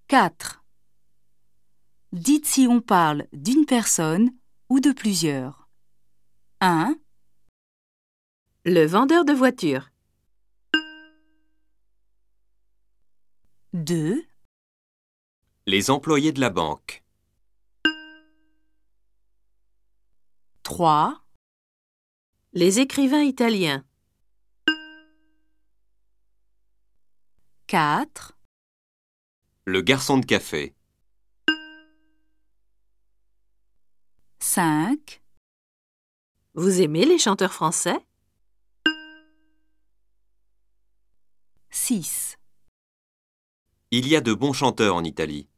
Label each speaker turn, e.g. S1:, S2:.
S1: 4. Dites si on parle d'une personne ou de plusieurs. 1,
S2: Le vendeur de voitures.
S1: 2,
S3: Les employés de la banque.
S1: 3,
S2: Les écrivains italiens.
S1: 4,
S3: Le garçon de café.
S1: 5,
S2: Vous aimez les chanteurs français?
S1: 6.
S3: Il y a de bons chanteurs en Italie.